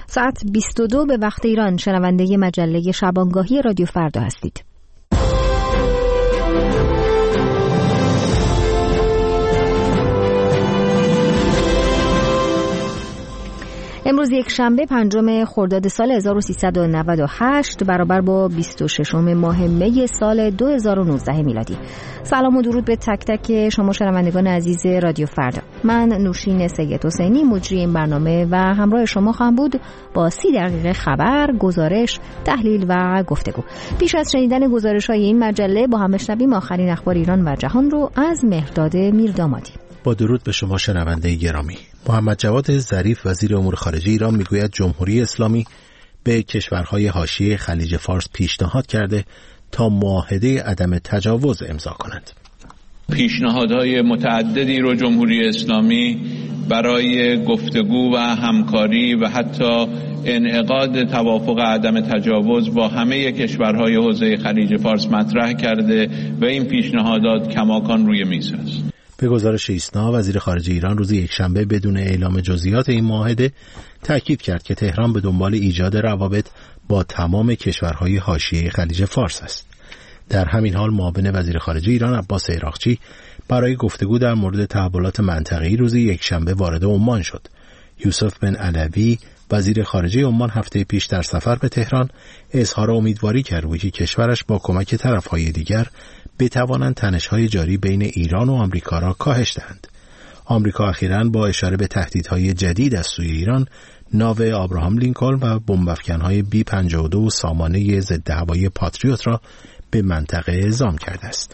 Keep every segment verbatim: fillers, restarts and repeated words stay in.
ساعت بیست و دو به وقت ایران شنونده مجله شبانگاهی رادیو فردا هستید. امروز یک شنبه پنجم خرداد سال هزار و سیصد و نود و هشت برابر با بیست و ششم ماه می سال دو هزار و نوزده میلادی. سلام و درود به تک تک شما شنوندگان عزیز رادیو فردا. من نوشین سید حسینی مجری این برنامه و همراه شما خواهم بود با سی دقیقه خبر، گزارش، تحلیل و گفتگو. پیش از شنیدن گزارش‌های این مجله با هم بشنویم آخرین اخبار ایران و جهان رو از مهرداد میردامادی. با درود به شما شنونده گرامی. محمد جواد ظریف وزیر امور خارجه ایران میگوید جمهوری اسلامی به کشورهای حاشیه خلیج فارس پیشنهاد کرده تا معاهده عدم تجاوز امضا کنند. پیشنهادهای متعددی رو جمهوری اسلامی برای گفتگو و همکاری و حتی انعقاد توافق عدم تجاوز با همه کشورهای حوزه خلیج فارس مطرح کرده و این پیشنهادات کماکان روی میز است. به گزارش ایسنا وزیر خارجه ایران روز یکشنبه بدون اعلام جزئیات این معاهده تاکید کرد که تهران به دنبال ایجاد روابط با تمام کشورهای حاشیه خلیج فارس است. در همین حال معاون وزیر خارجه ایران عباس عراقچی برای گفتگو در مورد تحولات منطقه‌ای روز یکشنبه وارد عمان شد. یوسف بن علوی وزیر خارجه عمان هفته پیش در سفر به تهران اظهار امیدواری کرد که کشورش با کمک طرف‌های دیگر بتوانند تنش‌های جاری بین ایران و آمریکا را کاهش دهند. آمریکا اخیراً با اشاره به تهدیدهای جدید از سوی ایران ناو آبراهام لینکلن و بمب‌افکن‌های بی پنجاه و دو و سامانه ضد هوایی پاتریوت را به منطقه اعزام کرده است.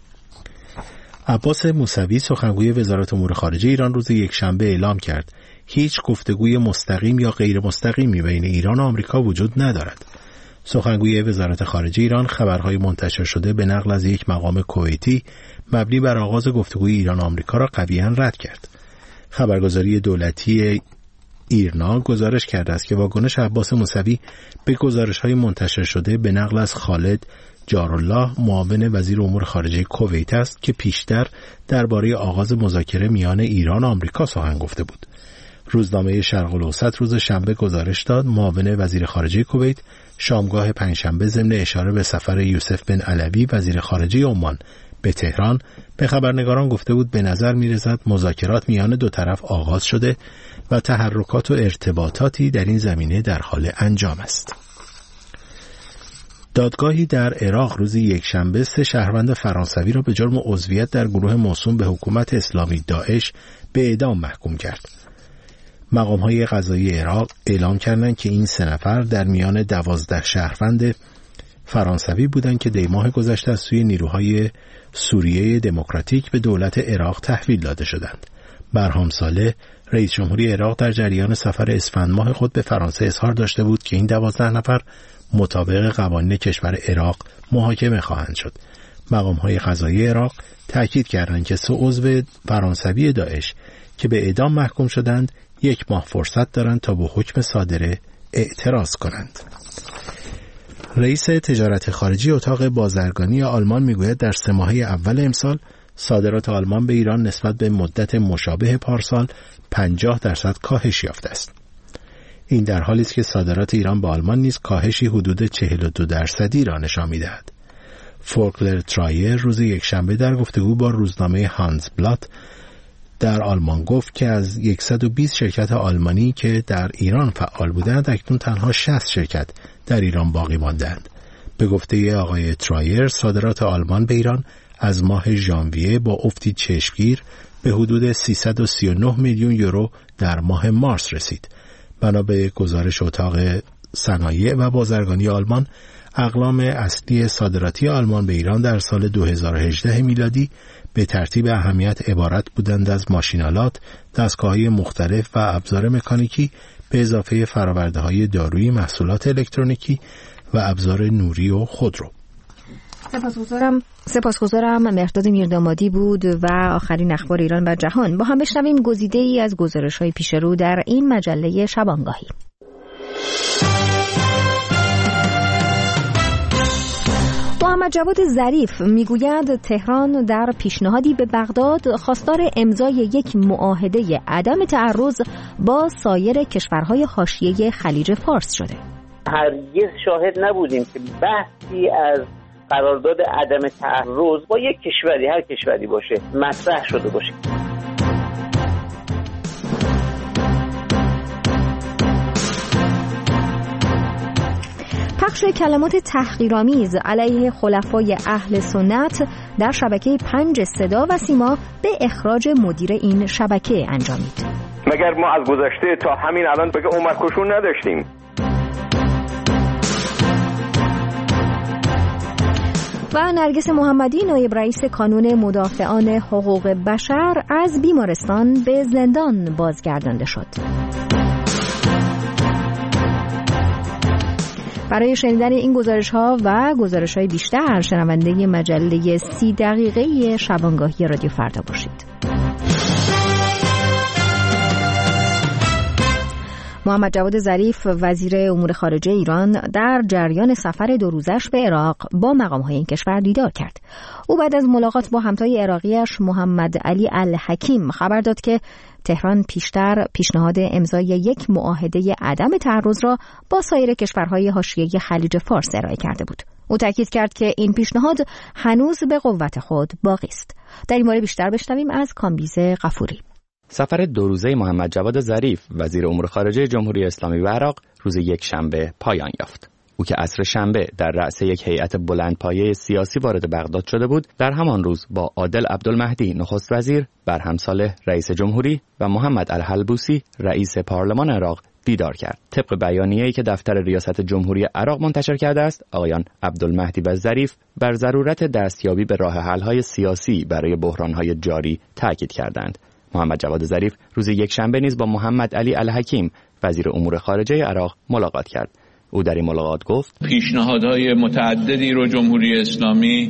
عباس موسوی سخنگوی وزارت امور خارجه ایران روز یکشنبه اعلام کرد هیچ گفتگوی مستقیم یا غیر مستقیمی بین ایران و آمریکا وجود ندارد. سخنگوی وزارت خارجه ایران خبرهای منتشر شده به نقل از یک مقام کویتی مبنی بر آغاز گفتگوی ایران و آمریکا را قویاً رد کرد. خبرگزاری دولتی ایرنا گزارش کرده است که واکنش عباس موسوی به گزارش‌های منتشر شده به نقل از خالد جارالله معاون وزیر امور خارجه کویت است که پیشتر درباره آغاز مذاکره میان ایران و آمریکا سخن گفته بود. روزنامه شرق الاوسط روز شنبه گزارش داد معاون وزیر خارجه کویت شامگاه پنجشنبه ضمن اشاره به سفر یوسف بن علوی وزیر خارجه عمان به تهران به خبرنگاران گفته بود به نظر می‌رسد مذاکرات میان دو طرف آغاز شده و تحرکات و ارتباطاتی در این زمینه در حال انجام است. دادگاهی در عراق روز یکشنبه سه شهروند فرانسوی را به جرم عضویت در گروه موسوم به حکومت اسلامی داعش به اعدام محکوم کرد. مقام‌های قضایی عراق اعلام کردند که این سه نفر در میان دوازده شهروند فرانسوی بودند که دی ماه گذشته از سوی نیروهای سوریه دموکراتیک به دولت عراق تحویل داده شدند. برهام صالح رئیس جمهوری عراق در جریان سفر اسفند ماه خود به فرانسه اظهار داشته بود که این دوازده نفر مطابق قوانین کشور عراق محاکمه خواهند شد. مقام‌های قضایی عراق تاکید کردند که سه عضو فرانسوی داعش که به اعدام محکوم شدند یک ماه فرصت دارند تا به حکم صادره اعتراض کنند. رئیس تجارت خارجی اتاق بازرگانی آلمان میگوید در سه ماهه اول امسال صادرات آلمان به ایران نسبت به مدت مشابه پارسال پنجاه درصد کاهش یافته است. این در حالی است که صادرات ایران به آلمان نیز کاهشی حدود چهل و دو درصدی را نشان می‌دهد. فولکلر ترایر روز یکشنبه در گفتگو با روزنامه هانز بلات در آلمان گفت که از صد و بیست شرکت آلمانی که در ایران فعال بودند اکنون تنها شصت شرکت در ایران باقی ماندند. به گفته آقای ترایر صادرات آلمان به ایران از ماه ژانویه با افتی چشمگیر به حدود سیصد و سی و نه میلیون یورو در ماه مارس رسید. بنا به گزارش اتاق صنایع و بازرگانی آلمان اقلام اصلی صادراتی آلمان به ایران در سال دو هزار و هجده میلادی به ترتیب اهمیت عبارت بودند از ماشینالات، دستگاه‌های مختلف و ابزار مکانیکی به اضافه فرآورده‌های دارویی، محصولات الکترونیکی و ابزار نوری و خودرو. سپاسگزارم سپاسگزارم مهرداد میردامادی بود و آخرین اخبار ایران و جهان. با هم بشنویم گزیده‌ای از گزارش‌های پیش رو در این مجله شبانگاهی. محمد جواد ظریف میگوید تهران در پیشنهادی به بغداد خواستار امضای یک معاهده عدم تعرض با سایر کشورهای حاشیه خلیج فارس شده. هرگز شاهد نبودیم که بحثی از قرارداد عدم تعرض با یک کشوری، هر کشوری باشه، مطرح شده باشه. پخش کلمات تحقیرآمیز علیه خلفای اهل سنت در شبکه پنج صدا و سیما به اخراج مدیر این شبکه انجامید. مگر ما از گذشته تا همین الان بگه عمر کشون نداشتیم؟ و نرگس محمدی نایب رئیس کانون مدافعان حقوق بشر از بیمارستان به زندان بازگردانده شد. برای شنیدن این گزارش‌ها و گزارش‌های بیشتر شنونده مجله سی دقیقه شبانگاهی رادیو فردا باشید. محمد جواد ظریف وزیر امور خارجه ایران در جریان سفر دو روزش به عراق با مقام‌های این کشور دیدار کرد. او بعد از ملاقات با همتای عراقیش محمد علی الحکیم خبر داد که تهران پیشتر پیشنهاد امضای یک معاهده عدم تعرض را با سایر کشورهای حاشیه خلیج فارس ارائه کرده بود. او تاکید کرد که این پیشنهاد هنوز به قوت خود باقی است. در این باره بیشتر بشنویم از کامبیز غفوری. سفر دو روزه محمد جواد ظریف وزیر امور خارجه جمهوری اسلامی به عراق روز یک شنبه پایان یافت. او که عصر شنبه در رأس یک هیئت بلندپایه سیاسی وارد بغداد شده بود، در همان روز با عادل عبدالمهدی نخست وزیر، برهم صالح رئیس جمهوری و محمد الحلبوسی رئیس پارلمان عراق دیدار کرد. طبق بیانیه‌ای که دفتر ریاست جمهوری عراق منتشر کرده است، آقایان عبدالمهدی و ظریف بر ضرورت دستیابی به راه حل‌های سیاسی برای بحران‌های جاری تاکید کردند. محمد جواد ظریف روز یکشنبه نیز با محمد علی الحکیم وزیر امور خارجه عراق ملاقات کرد. او در این ملاقات گفت پیشنهادهای متعددی رو جمهوری اسلامی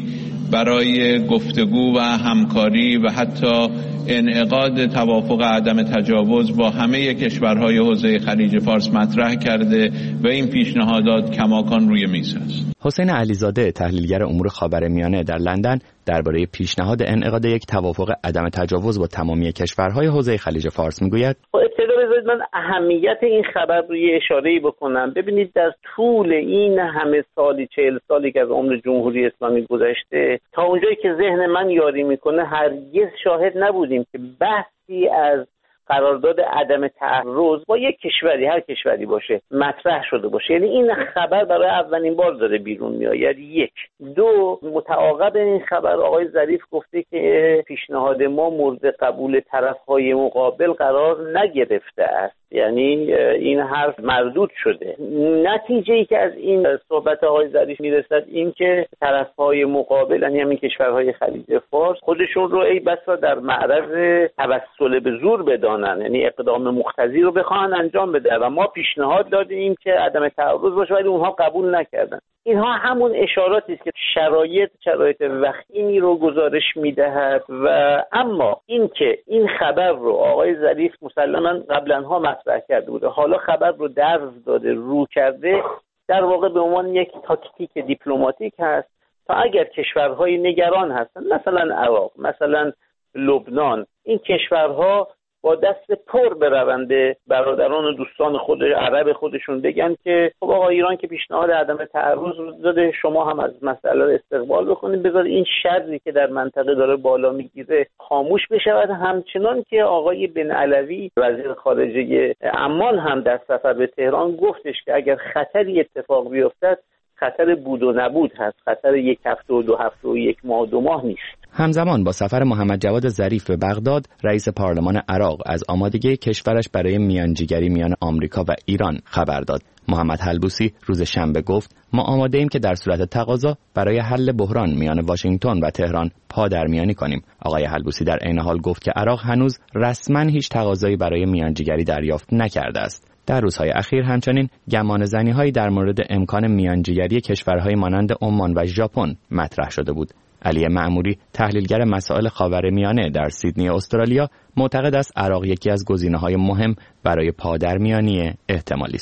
برای گفتگو و همکاری و حتی انعقاد توافق عدم تجاوز با همه کشورهای حوزه خلیج فارس مطرح کرده و این پیشنهادات کماکان روی میز است. حسین علیزاده تحلیلگر امور خاورمیانه در لندن درباره پیشنهاد انعقاد یک توافق عدم تجاوز با تمامی کشورهای حوزه خلیج فارس میگوید ابتدا بذارید من اهمیت این خبر رو یه اشاره‌ای بکنم. ببینید در طول این همه سالی چهل سالی که از عمر جمهوری اسلامی گذشته تا اونجایی که ذهن من یاری میکنه هرگز شاهد نبودیم که بحثی از قرارداد عدم تعرض با یک کشوری، هر کشوری باشه، مطرح شده باشه. یعنی این خبر برای اولین بار داره بیرون میآید. یک دو متعاقب این خبر آقای ظریف گفته که پیشنهاد ما مورد قبول طرفهای مقابل قرار نگرفته است. یعنی این حرف مردود شده. نتیجه ای که از این صحبت آقای ظریف میرسد این که طرفهای مقابل، یعنی همین کشورهای خلیج فارس، خودشون رو ای بسا در معرض توسل به زور بدانن، یعنی اقدام مقتضی رو بخواهن انجام بده و ما پیشنهاد دادیم که عدم تعرض باشه ولی اونها قبول نکردن. اینها همون اشاراتی است که شرایط شرایط وخیمی رو گزارش میدهد. و اما این که این خبر رو آقای ظریف مسلماً قبلنها مطرح کرده بوده، حالا خبر رو درز داده، رو کرده، در واقع به عنوان یک تاکتیک دیپلماتیک هست تا اگر کشورهای نگران هستن، مثلا عراق، مثلا لبنان، این کشورها با دست پر بروند برادران و دوستان خود عرب خودشون بگن که خب آقا ایران که پیشنهاد عدم تعرض رو داده، شما هم از مسئله استقبال بکنید، بذار این شری که در منطقه داره بالا میگیره خاموش بشود. همچنان که آقای بن علوی وزیر خارجه عمان هم در سفر به تهران گفتش که اگر خطری اتفاق بیفتد خطر بود و نبود هست، خطر یک هفته و دو هفته و یک ماه و دو ماه نیست. همزمان با سفر محمد جواد ظریف به بغداد، رئیس پارلمان عراق از آمادگی کشورش برای میانجیگری میان آمریکا و ایران خبر داد. محمد حلبوسی روز شنبه گفت ما آماده ایم که در صورت تقاضا برای حل بحران میان واشنگتن و تهران پادرمیانی کنیم. آقای حلبوسی در عین حال گفت که عراق هنوز رسما هیچ تقاضایی برای میانجیگری دریافت نکرده است. در روزهای اخیر همچنین گمانه‌زنی‌هایی در مورد امکان میانجیگری کشورهای مانند عمان و ژاپن مطرح شده بود. علی معموری تحلیلگر مسائل خاورمیانه در سیدنی استرالیا معتقد است عراق یکی از گزینه‌های مهم برای پادرمیانی احتمالی است.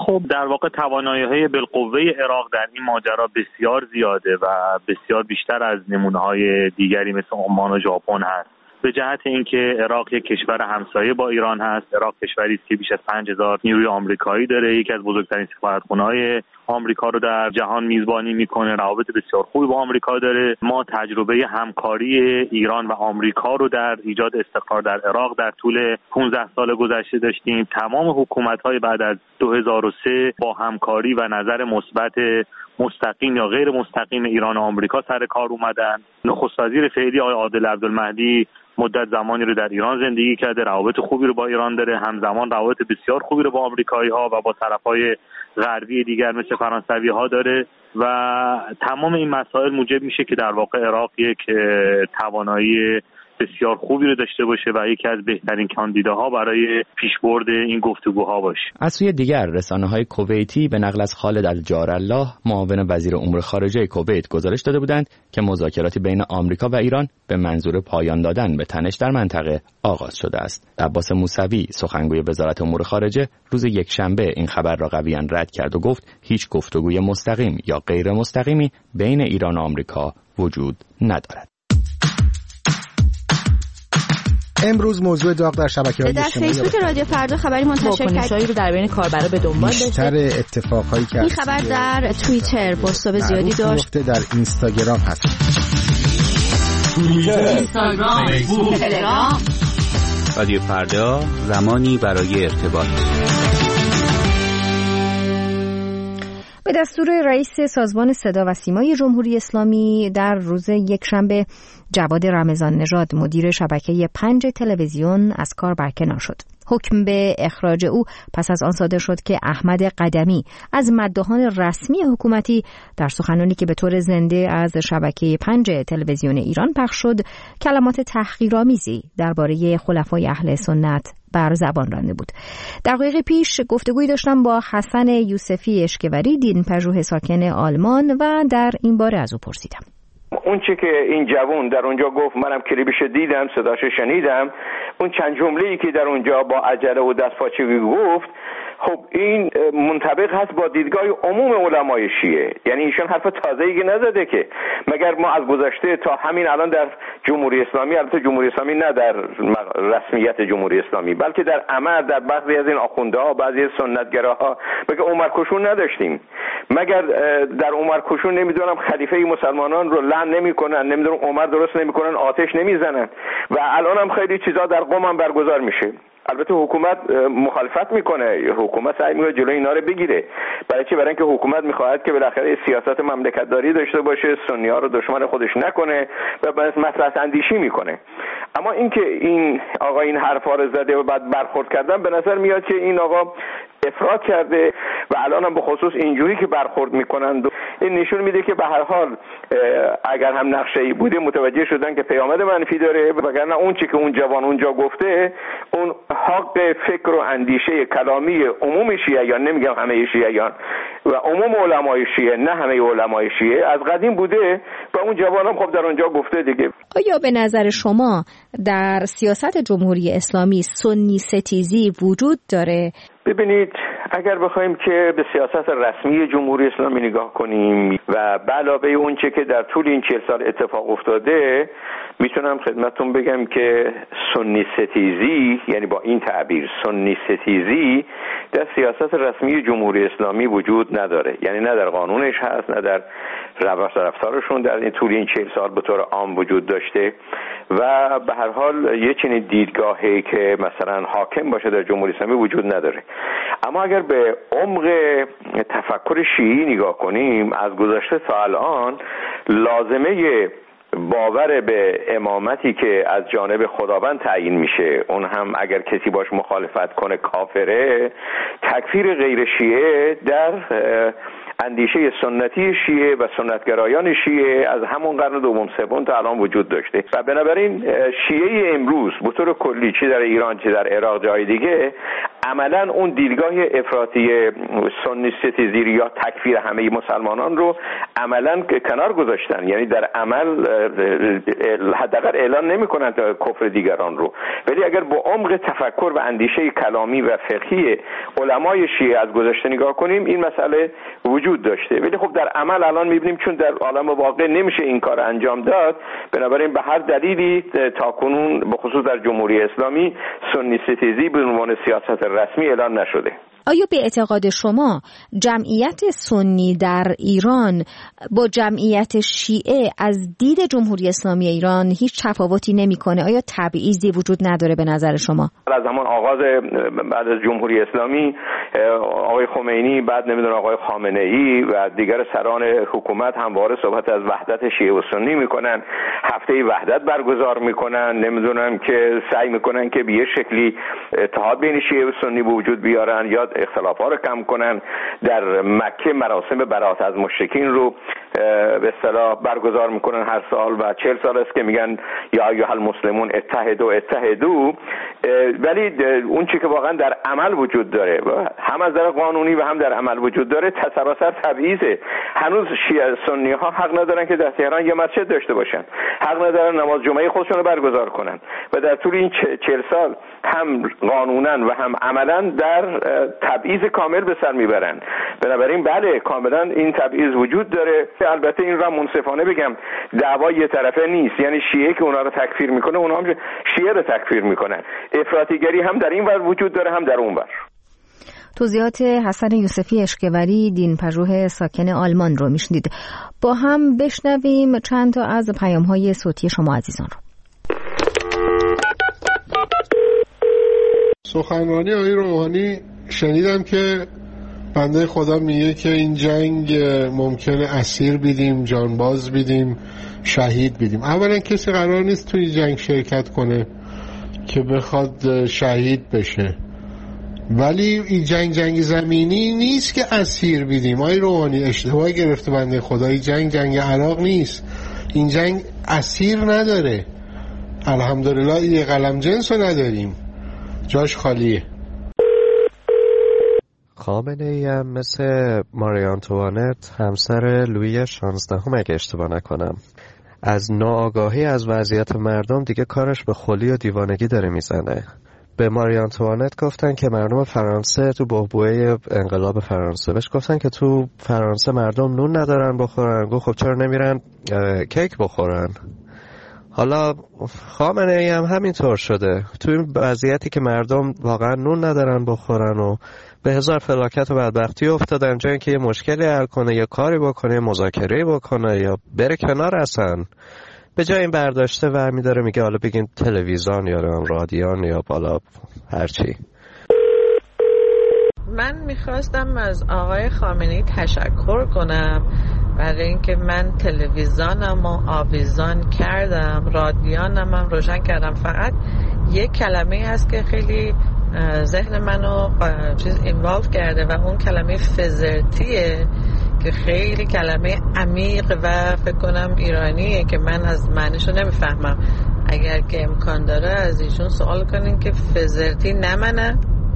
خب در واقع توانایی‌های بالقوه عراق در این ماجرا بسیار زیاده و بسیار بیشتر از نمونه‌های دیگری مثل عمان و ژاپن هست. به جهت اینکه عراق یک کشور همسایه با ایران هست. عراق کشوری است که بیش از پنج هزار نیروی آمریکایی داره، یکی از بزرگترین سفارتخانه‌های آمریکا رو در جهان میزبانی میکنه، روابط بسیار خوبی با آمریکا داره. ما تجربه همکاری ایران و آمریکا رو در ایجاد استقرار در عراق در طول پانزده سال گذشته داشتیم. تمام حکومت‌های بعد از دو هزار و سه با همکاری و نظر مثبت مستقیم یا غیر مستقیم ایران و آمریکا سر کار اومدن. نخست وزیر فعلی آقای عادل عبدالمهدی مدت زمانی رو در ایران زندگی کرده، روابط خوبی رو با ایران داره، همزمان روابط بسیار خوبی رو با آمریکایی‌ها و با طرف‌های غربی دیگر مثل فرانسوی‌ها داره و تمام این مسائل موجب میشه که در واقع عراق یک توانایی بسیار خوبی رو داشته باشه و یکی از بهترین کاندیداها برای پیشبرد این گفتگوها باشه. از سوی دیگر رسانه‌های کویتی به نقل از خالد الجارالله معاون وزیر امور خارجه کویت گزارش داده بودند که مذاکراتی بین آمریکا و ایران به منظور پایان دادن به تنش در منطقه آغاز شده است. عباس موسوی سخنگوی وزارت امور خارجه روز یکشنبه این خبر را قویاً رد کرد و گفت هیچ گفتگوی مستقیم یا غیر مستقیمی بین ایران و آمریکا وجود ندارد. امروز موضوع داغ در شبکه‌های اجتماعی در فیسبوک رادیو فردا خبری منتشر کرد رو در بین کاربرا به دنبال داشته. بیشتر اتفاقایی که این خبر در توییتر پست زیادی داشت، در اینستاگرام هست. توییتر، اینستاگرام، فیسبوک، تلگرام. رادیو فردا زمانی برای ارتباط. به دستور رئیس سازمان صدا و سیمای جمهوری اسلامی در روز یکشنبه جواد رمضان نژاد مدیر شبکه پنج تلویزیون از کار برکنار شد. حکم به اخراج او پس از آن صادر شد که احمد قدمی از مداحان رسمی حکومتی در سخنرانی که به طور زنده از شبکه پنج تلویزیون ایران پخش شد کلمات تحقیرآمیزی درباره خلفای اهل سنت بر زبان رانده بود. دقایق پیش گفتگویی داشتم با حسن یوسفی اشکوری دینپژوه ساکن آلمان و در این باره از او پرسیدم. اون چی که این جوان در اونجا گفت منم کلیپش دیدم، صداش شنیدم، اون چند جمله‌ای که در اونجا با عجله و دستپاچگی گفت، خب این منطبق هست با دیدگاه عموم علمای شیعه. یعنی ایشون حرف تازه‌ای نزده که مگر ما از گذشته تا همین الان در جمهوری اسلامی، البته جمهوری اسلامی نه در رسمیت جمهوری اسلامی بلکه در عمل در بعضی از این آخوندها، بعضی از سنتگراها مگر عمر کشون نداشتیم؟ مگر در عمر کشون نمیدونم خلیفه مسلمانان رو لعن نمیکنن، نمیدونم عمر درست نمیکنن، آتش نمیزنن و الان هم خیلی چیزا در قم هم برگزار میشه. البته حکومت مخالفت میکنه، حکومت سعی میکنه جلوی اینا رو بگیره. برای چی؟ برای اینکه حکومت میخواهد که بالاخره سیاست مملکت داری داشته باشه، سنی ها رو دشمن خودش نکنه و باز مصلحت اندیشی میکنه. اما اینکه این آقا این حرفا رو زده و بعد برخورد کردن، به نظر میاد که این آقا افراط کرده و الان هم به خصوص اینجوری که برخورد میکنند این نشون میده که به هر حال اگر هم نقشه‌ای بوده متوجه شدن که پیامد منفی داره، وگرنه اون چی که اون جوان اونجا گفته اون حق فکر و اندیشه کلامی عموم شیعیان، نمیگم همه شیعیان و عموم علمای شیعه، نه همه علمای شیعه، از قدیم بوده و اون جوان هم خب در اونجا گفته دیگه. آیا به نظر شما در سیاست جمهوری اسلامی سنی ستیزی وجود داره؟ ببینید، اگر بخوایم که به سیاست رسمی جمهوری اسلامی نگاه کنیم و به علاوه اون چه که در طول این چهل سال اتفاق افتاده، میتونم خدمتتون بگم که سنی ستیزی، یعنی با این تعبیر سنی ستیزی در سیاست رسمی جمهوری اسلامی وجود نداره. یعنی نه در قانونش هست، نه در روش رفتارشون در این طول این چهل سال به طور عام وجود داشته و به هر حال یه چنین دیدگاهی که مثلا حاکم باشه در جمهوری اسلامی وجود نداره. اما اگر به عمق تفکر شیعی نگاه کنیم، از گذشته تا الان لازمه باور به امامتی که از جانب خداوند تعیین میشه، اون هم اگر کسی باش مخالفت کنه کافره، تکفیر غیر شیعه در اندیشه سنتی شیعه و سنتگرایان شیعه از همون قرن دوم سوم تا الان وجود داشته و بنابراین شیعه امروز به طور کلی چه در ایران چه در عراق جای دیگه عملا اون دیدگاه افراطی سنی ستیزی یا تکفیر همه مسلمانان رو عملا کنار گذاشتن. یعنی در عمل حداقل اعلان نمی‌کنند کفر دیگران رو، ولی اگر با عمق تفکر و اندیشه کلامی و فقهی علمای شیعه از گذشته نگاه کنیم این مسئله وجود داشته، ولی خب در عمل الان می‌بینیم چون در عالم واقع نمیشه این کار انجام داد، بنابراین به هر دلیلی تاکنون به خصوص در جمهوری اسلامی سنی ستیزی به عنوان سیاست رسمی اعلان نشده. آیا به اعتقاد شما جمعیت سنی در ایران با جمعیت شیعه از دید جمهوری اسلامی ایران هیچ تفاوتی نمیکنه؟ آیا تبعیضی وجود نداره به نظر شما؟ از زمان آغاز بعد از جمهوری اسلامی آقای خمینی، بعد نمیدونم آقای خامنه ای و دیگر سران حکومت همواره صحبت از وحدت شیعه و سنی میکنن، هفته وحدت برگزار میکنن، نمیدونم که سعی میکنن که به یه شکلی اتحاد بین شیعه و سنی به وجود بیارن یا اختلافات رو کم کنن. در مکه مراسم برات از مشرکین رو به اصطلاح برگزار میکنن هر سال و چهل سال است که میگن یا ایها المسلمون اتحدوا اتحدوا، ولی اون چیزی که واقعا در عمل وجود داره هم از نظر قانونی و هم در عمل وجود داره سراسر تبعیضه. هنوز شیعه سنی ها حق ندارن که در تهران یه مسجد داشته باشن، حق ندارن نماز جمعه خودشون رو برگزار کنن و در طول این چهل سال هم قانونا و هم عملا در تبعیض کامل به سر میبرن. بنابراین بله کاملا این تبعیض وجود داره. البته این را منصفانه بگم دعوا یه طرفه نیست، یعنی شیعه که اونا رو تکفیر میکنه اونا هم شیعه رو تکفیر میکنن، افراطیگری هم در این ور وجود داره هم در اون ور. توضیحات حسن یوسفی اشکوری دین پژوه ساکن آلمان رو میشنید. با هم بشنویم چند تا از پیام‌های صوتی شما عزیزان رو. سخنرانی آقای روحانی شنیدم که بنده خدا میگه که این جنگ ممکنه اسیر بیدیم، جانباز بیدیم، شهید بیدیم. اولا کسی قرار نیست توی جنگ شرکت کنه که بخواد شهید بشه، ولی این جنگ جنگ زمینی نیست که اسیر بیدیم. آقای روحانی اشتباه گرفته بنده خدا، این جنگ جنگ عراق نیست، این جنگ اسیر نداره. الحمدلله یه قلم جنس رو نداریم، جاش خالیه. خامنه ای هم مثل ماری آنتوانت همسر لویی شانزدهم اگه اشتباه نکنم از ناآگاهی از وضعیت مردم دیگه کارش به خلی و دیوانگی داره میزنه. به ماری آنتوانت گفتن که مردم فرانسه تو بحبوحه انقلاب فرانسه بهش گفتن که تو فرانسه مردم نون ندارن بخورن، گفت خب چرا نمیرن کیک بخورن؟ حالا خامنه ای هم همینطور شده، تو این وضعیتی که مردم واقعا نون ندارن بخورن و به هزار فلاکت و بدبختی افتادن، جای اینکه یه مشکلی حل کنه یا کاری بکنه یا مذاکره بکنه یا بره کنار اصلا، به جای این برداشته ورمی داره میگه حالا بگین تلویزیون یا رادیون یا بالا هرچی. من میخواستم از آقای خامنه‌ای تشکر کنم برای اینکه من تلویزیونم رو آویزان کردم، رادیونم هم روشن کردم. فقط یک کلمه هست که خیلی ذهن منو چیز اینوالو کرده و اون کلمه فزرتیه که خیلی کلمه عمیق و فکر کنم ایرانیه که من از معنیشو نمیفهمم. اگر که امکان داره از ایشون سوال کنین که فزرتی نمنه.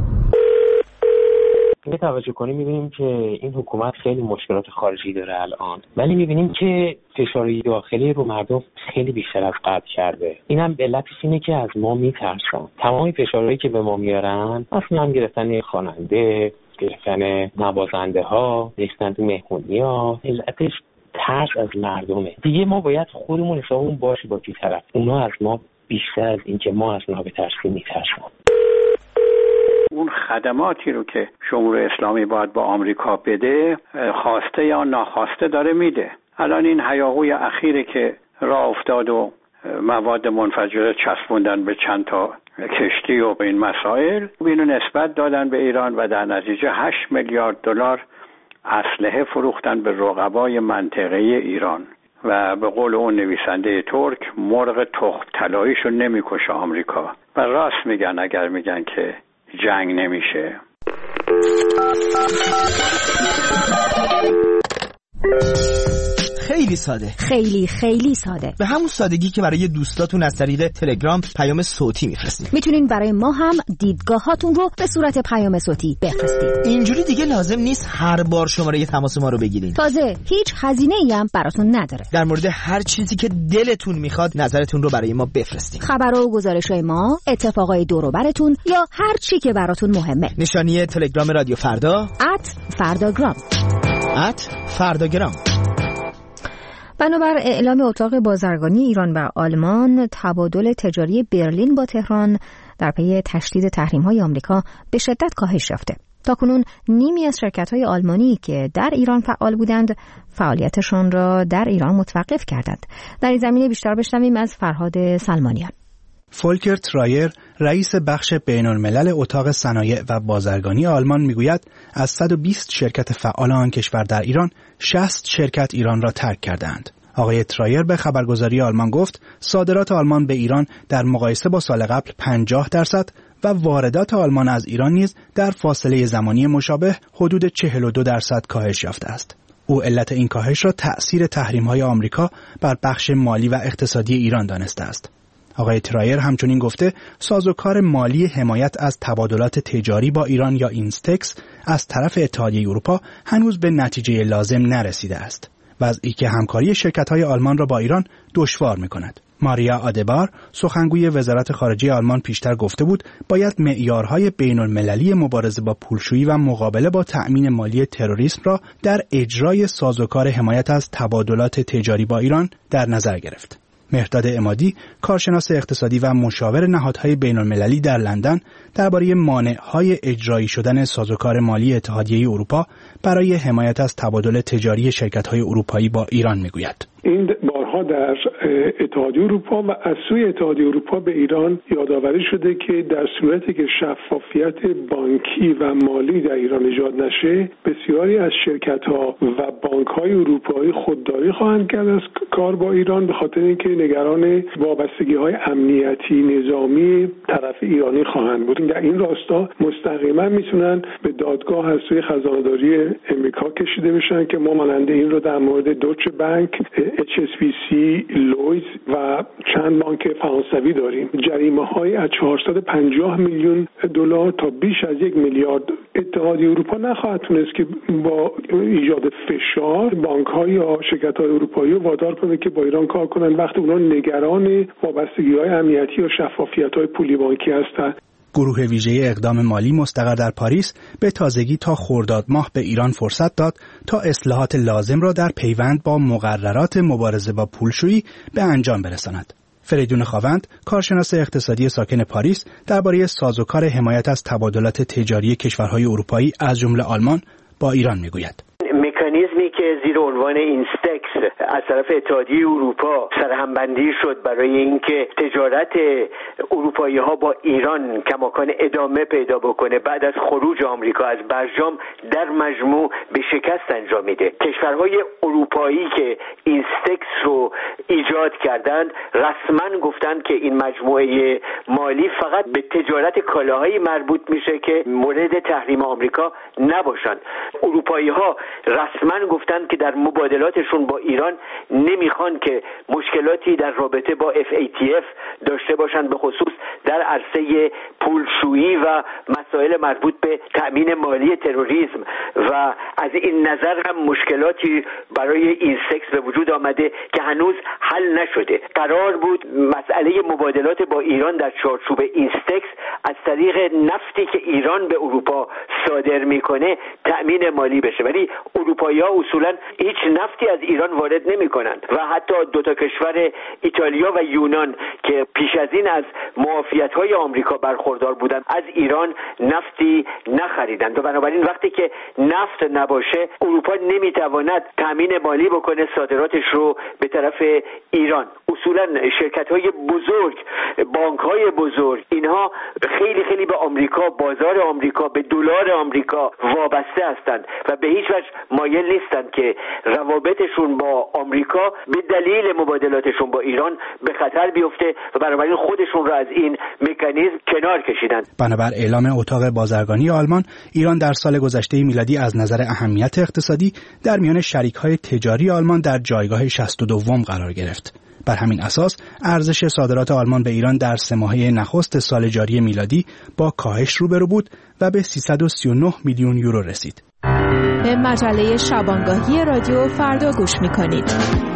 اگه توجه کنیم میبینیم که این حکومت خیلی مشکلات خارجی داره الان، ولی میبینیم که فشار داخلی رو مردم خیلی بیشتر از قبل کرده. اینم علتش اینه که از ما میترسن. تمامی فشارهایی که به ما میارن اصلا گرفتن خواننده، گرفتن نوازنده ها، ریختن تو مهمونی ها، علتش ترس از مردمه. دیگه ما باید خودمون حسابمون باشه با کی طرف. اونا از ما بیشتر از اینکه ما از اونا بترسیم میترسن. اون خدماتی رو که جمهوری اسلامی باید با آمریکا بده خواسته یا ناخواسته داره میده. الان این هیاهوی اخیره که راه افتاد و مواد منفجره چسبوندن به چند تا کشتی و این مسائل، اینو نسبت دادن به ایران و در نتیجه هشت میلیارد دلار اسلحه فروختن به رقبای منطقه ایران و به قول اون نویسنده ترک مرغ تخم طلاییشو نمیکشه آمریکا. و راست میگن اگر میگن که جنگ نمیشه. خیلی خیلی ساده. خیلی خیلی ساده. به همون سادگی که برای دوستاتون از طریق تلگرام پیام صوتی میفرستید. میتونین برای ما هم دیدگاهاتون رو به صورت پیام صوتی بفرستید. اینجوری دیگه لازم نیست هر بار شماره تماس ما رو بگیرین. تازه هیچ هزینه‌ای هم براتون نداره. در مورد هر چیزی که دلتون میخواد نظرتون رو برای ما بفرستید. خبر و گزارش‌های ما، اتفاقای دور و براتون یا هر چی که براتون مهمه. نشانی تلگرام رادیو فردا ات فرداگرام ات فرداگرام. بنابر اعلام اتاق بازرگانی ایران و آلمان، تبادل تجاری برلین با تهران در پی تشدید تحریم‌های آمریکا به شدت کاهش یافته. تاکنون نیمی از شرکت‌های آلمانی که در ایران فعال بودند، فعالیتشان را در ایران متوقف کردند. در این زمینه بیشتر بشنویم از فرهاد سلمانیان. فولکر ترایر، رئیس بخش بین‌الملل اتاق صنایع و بازرگانی آلمان میگوید از صد و بیست شرکت فعال آن کشور در ایران، شصت شرکت ایران را ترک کردند. آقای ترایر به خبرگزاری آلمان گفت صادرات آلمان به ایران در مقایسه با سال قبل پنجاه درصد و واردات آلمان از ایران نیز در فاصله زمانی مشابه حدود چهل و دو درصد کاهش یافته است. او علت این کاهش را تأثیر تحریم‌های آمریکا بر بخش مالی و اقتصادی ایران دانسته است. آقای ترایر همچنین گفته سازوکار مالی حمایت از تبادلات تجاری با ایران یا اینستکس از طرف اتحادیه اروپا هنوز به نتیجه لازم نرسیده است، وضعی که همکاری شرکت‌های آلمان را با ایران دشوار می‌کند. ماریا آدبار، سخنگوی وزارت خارجه آلمان، پیشتر گفته بود باید معیارهای بین‌المللی مبارزه با پولشویی و مقابله با تأمین مالی تروریسم را در اجرای سازوکار حمایت از تبادلات تجاری با ایران در نظر گرفت. مهرداد عمادی، کارشناس اقتصادی و مشاور نهادهای بین‌المللی در لندن، درباره مانع‌های اجرایی شدن سازوکار مالی اتحادیه اروپا برای حمایت از تبادل تجاری شرکت‌های اروپایی با ایران می‌گوید. این بارها در اتحادیه اروپا و از سوی اتحادیه اروپا به ایران یادآوری شده که در صورتی که شفافیت بانکی و مالی در ایران ایجاد نشه، بسیاری از شرکت‌ها و بانک‌های اروپایی خودداری خواهند کرد از کار با ایران، به خاطر اینکه نگران وابستگی‌های امنیتی نظامی طرف ایرانی خواهند بود. در این راستا مستقیما میتونن به دادگاه از سوی خزانه‌داری امریکا کشیده بشن که ما مانند این رو در مورد دوچه بانک، اچ اس بی سی، لویز و چند بانک فرانسوی داریم. جریمه‌های از چهارصد و پنجاه میلیون دلار تا بیش از یک میلیارد. اتحادیه اروپا نخواهد تونست که با ایجاد فشار بانک‌ها یا شرکت‌های اروپایی رو وادار کنه که با ایران کار کنن وقتی اونا نگران وابستگی‌های امنیتی یا شفافیت‌های پولی بانکی هستند. گروه ویژه اقدام مالی مستقر در پاریس به تازگی تا خرداد ماه به ایران فرصت داد تا اصلاحات لازم را در پیوند با مقررات مبارزه با پولشویی به انجام برساند. فریدون خاوند، کارشناس اقتصادی ساکن پاریس، درباره سازوکار حمایت از تبادلات تجاری کشورهای اروپایی از جمله آلمان با ایران میگوید. مکانیزمی که زیر عنوان اینستکس از طرف اتحادیه اروپا سرهمبندی شد برای اینکه تجارت اروپایی ها با ایران کماکان ادامه پیدا بکنه بعد از خروج آمریکا از برجام، در مجموع به شکست انجام میده. کشورهای اروپایی که اینستکس رو ایجاد کردند رسما گفتند که این مجموعه مالی فقط به تجارت کالاهایی مربوط میشه که مورد تحریم آمریکا نباشند. اروپایی ها رسما گفتند که در مبادلاتشون با ایران نمیخوان که مشکلاتی در رابطه با اف ای تی اف داشته باشند، به خصوص در عرصه پولشویی و مسائل مربوط به تأمین مالی تروریسم و از این نظر هم مشکلاتی برای اینستکس به وجود آمده که هنوز حل نشده. قرار بود مسئله مبادلات با ایران در چارچوب اینستکس از طریق نفتی که ایران به اروپا صادر میکنه تأمین مالی بشه، ولی اروپایی‌ها اصولاً هیچ نفتی از ایران وارد نمی‌کنند و حتی دو تا کشور ایتالیا و یونان که پیش از این از معافیت‌های آمریکا برخوردار بودند از ایران نفتی نخریدند و بنابراین وقتی که نفت نباشه اروپا نمی‌تواند تامین مالی بکنه صادراتش رو به طرف ایران. اصولاً شرکت‌های بزرگ، بانک‌های بزرگ، اینها خیلی خیلی به آمریکا، بازار آمریکا، به دلار آمریکا وابسته هستند و به هیچ وجه مایل نیستند که روابطشون با آمریکا به دلیل مبادلاتشون با ایران به خطر بیفته و بنابراین خودشون را از این مکانیزم کنار کشیدن. بنابر اعلام اتاق بازرگانی آلمان، ایران در سال گذشته میلادی از نظر اهمیت اقتصادی در میان شریک‌های تجاری آلمان در جایگاه شصت و دو قرار گرفت. بر همین اساس ارزش صادرات آلمان به ایران در سه ماهه نخست سال جاری میلادی با کاهش روبرو بود و به سیصد و سی و نه میلیون یورو رسید. به مجله شبانگاهی رادیو فردا گوش می‌کنید.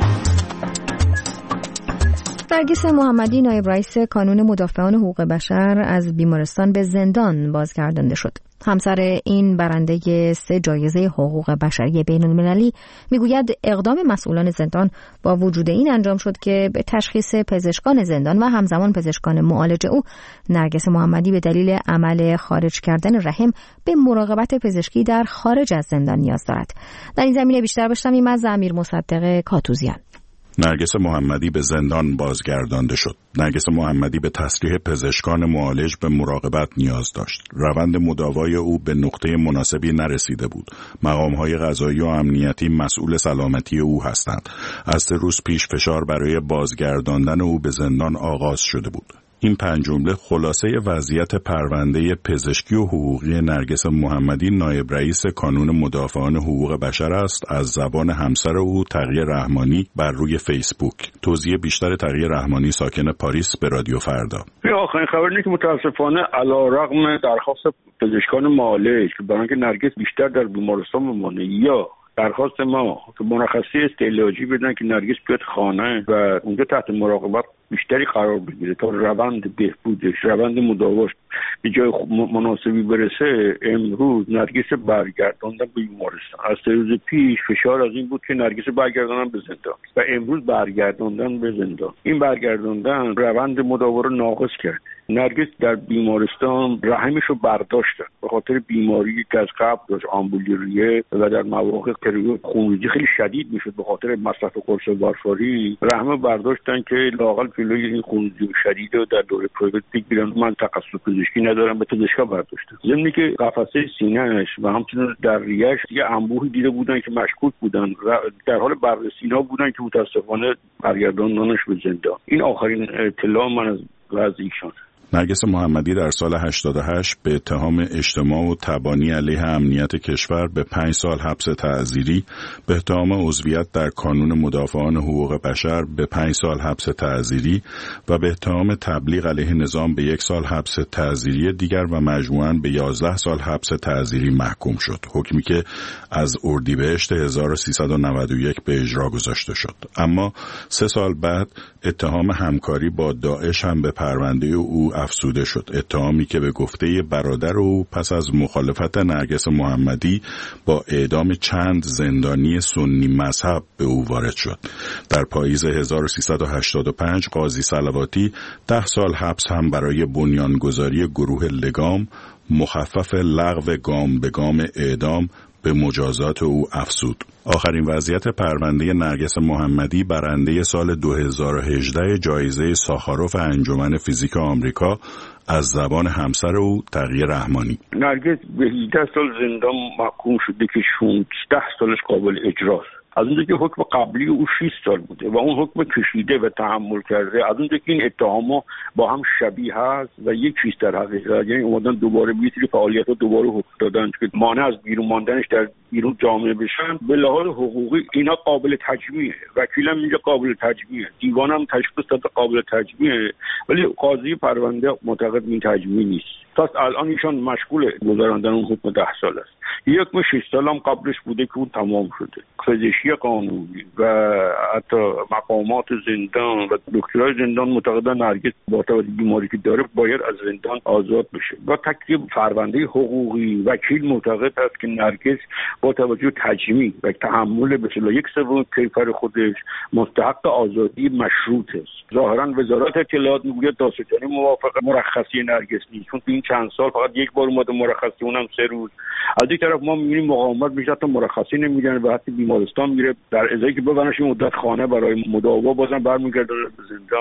نرگس محمدی نایب رئیس کانون مدافعان حقوق بشر از بیمارستان به زندان بازگردانده شد. همسر این برنده سه جایزه حقوق بشری بین المللی میگوید اقدام مسئولان زندان با وجود این انجام شد که به تشخیص پزشکان زندان و همزمان پزشکان معالج او، نرگس محمدی به دلیل عمل خارج کردن رحم به مراقبت پزشکی در خارج از زندان نیاز دارد. در این زمینه بیشتر بشنویم از امیر مصدق کاتوزیان. نرگس محمدی به زندان بازگردانده شد. نرگس محمدی به تصریح پزشکان معالج به مراقبت نیاز داشت. روند مداوای او به نقطه مناسبی نرسیده بود. مقام‌های قضایی و امنیتی مسئول سلامتی او هستند. از سه روز پیش فشار برای بازگرداندن او به زندان آغاز شده بود. این پنج جمله خلاصه وضعیت پرونده پزشکی و حقوقی نرگس محمدی نایب رئیس کانون مدافعان حقوق بشر است از زبان همسر او تقی رحمانی بر روی فیسبوک. توضیح بیشتر تقی رحمانی ساکن پاریس به رادیو فردا. آخرین خبر اینه که متاسفانه علیرغم درخواست پزشکان معالج که برای اینکه نرگس بیشتر در بیمارستان بمانه یا درخواست ما که مرخصی استعلاجی بدن که نرگس بیاد خانه و اونجا تحت مراقبت بیشتری قرار بگیره تا روند بهبودش، روند مداواش به جای مناسبی برسه، امروز نرگس برگرداندن به بیمارستان. از سه روز پیش فشار از این بود که نرگس برگرداندن به زندان و امروز برگرداندن به زندان. این برگرداندن روند مداوا رو ناقص کرد. نرگس در بیمارستان رحمش رو برداشت به خاطر بیماری که از قبل داشت، آمبولیریه، و در مواقع پریود خونریزی خیلی شدید میشد به خاطر مصرف قرص وارفارین. رحم برداشتن که لااقل جلوی این خونریزی شدید رو در دوره پریود بگیرن. من تخصص پزشکی ندارم، به پزشکا برداشتن. ضمن که قفسه سینه‌اش و همچنین در ریه‌اش یه انبوهی دیده بودن که مشکوک بودن، در حال بررسی اینا بودن که متاسفانه برگرداندنش به زندان. این آخرین اطلاع من از وضع ایشان. نرگس محمدی در سال هشتاد و هشت به اتهام اجتماع و تبانی علیه امنیت کشور به پنج سال حبس تعزیری، به اتهام عضویت در کانون مدافعان حقوق بشر به پنج سال حبس تعزیری و به اتهام تبلیغ علیه نظام به یک سال حبس تعزیری دیگر و مجموعاً به یازده سال حبس تعزیری محکوم شد. حکمی که از اردیبهشت هزار و سیصد و نود و یک به اجرا گذاشته شد. اما سه سال بعد اتهام همکاری با داعش هم به پرونده او افزوده شد. اتهامی که به گفته برادر او پس از مخالفت نرگس محمدی با اعدام چند زندانی سنی مذهب به او وارد شد. در پاییز هزار و سیصد و هشتاد و پنج قاضی صلواتی ده سال حبس هم برای بنیانگذاری گروه لگام، مخفف لغو گام به گام اعدام، به مجازات او افزود. آخرین وضعیت پرونده نرگس محمدی برنده سال دو هزار و هجده جایزه ساخاروف انجمن فیزیک آمریکا از زبان همسر او تقی رحمانی. نرگس به هجده سال زندان محکوم شده که شانزده سالش قابل اجراست. از اونجا که حکم قبلی او شش سال بوده و اون حکم کشیده و تحمل کرده، از اونجا که این اتهام‌ها با هم شبیه هست و یک چیز در حقیقت، یعنی اومدن دوباره به سری فعالیت‌ها دوباره حکم دادن که مانع از بیرون ماندنش در بیرون جامعه بشن، به لحاظ حقوقی اینا قابل تجمیعه. وکیلم اینجا قابل تجمیعه، دیوانم تشخیص داده قابل تجمیعه، ولی قاضی پرونده معتقد این تجمیع نیست. تا الان ایشان مشغول گذراندن اون حکم ده سال است. یک حکم شش سال هم قبلش بوده که اون تمام شده. پزشکی قانونی و حتی مقامات زندان و دکترای زندان معتقدن نرگس با توجه به بیماری که داره باید از زندان آزاد بشه. با تکیه پرونده حقوقی وکیل معتقد است که نرگس با توجه تجمیع و تحمل به اصطلاح یک سوم کیفر خودش مستحق آزادی مشروط است. ظاهرا وزارت اطلاعات میگوید دادستانی موافق مرخصی نرگس نیست، چون این چند سال فقط یک بار اومده مرخصی، اونم سه روز. از یک طرف ما می‌بینیم مقاومت بیشتر تا مرخصی نمیدن و حتی بیمارستان میره، در ازایی که ببرنش مدت خانه برای مداوا بازم برمیگرده به زندان.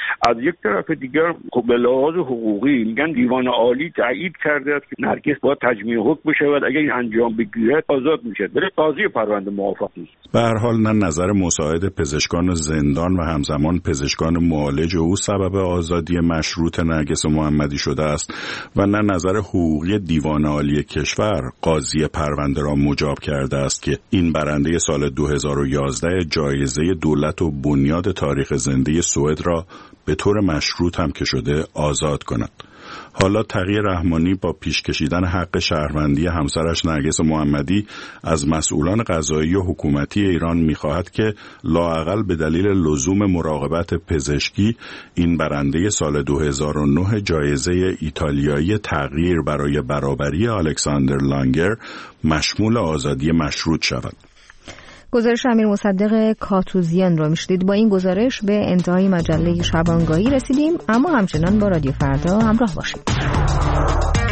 از یک طرف دیگر خب به لحاظ حقوقی میگن دیوان عالی تایید کرده است که نرگس باید تجمیع حکم بشود، اگر این انجام بگیرد آزاد میشد، ولی قاضی پرونده موافق نیست. به هر حال نه نظر مساعد پزشکان زندان و همزمان پزشکان معالج او سبب آزادی مشروط نرگس محمدی شده است و نه نظر حقوقی دیوان عالی کشور قاضی پرونده را مجاب کرده است که این برنده سال دو هزار و یازده جایزه دولت و بنیاد تاریخ زنده سوئد را به طور مشروط هم که شده آزاد کند. حالا تقی رحمانی با پیش کشیدن حق شهروندی همسرش نرگس محمدی از مسئولان قضایی و حکومتی ایران می‌خواهد که لااقل به دلیل لزوم مراقبت پزشکی این برنده سال دو هزار و نه جایزه ایتالیایی تغییر برای برابری الکساندر لانگر مشمول آزادی مشروط شود. گزارش امیر مصدق کاتوزیان رو میشدید. با این گزارش به انتهای مجله شبانگاهی رسیدیم، اما همچنان با رادیو فردا همراه باشید.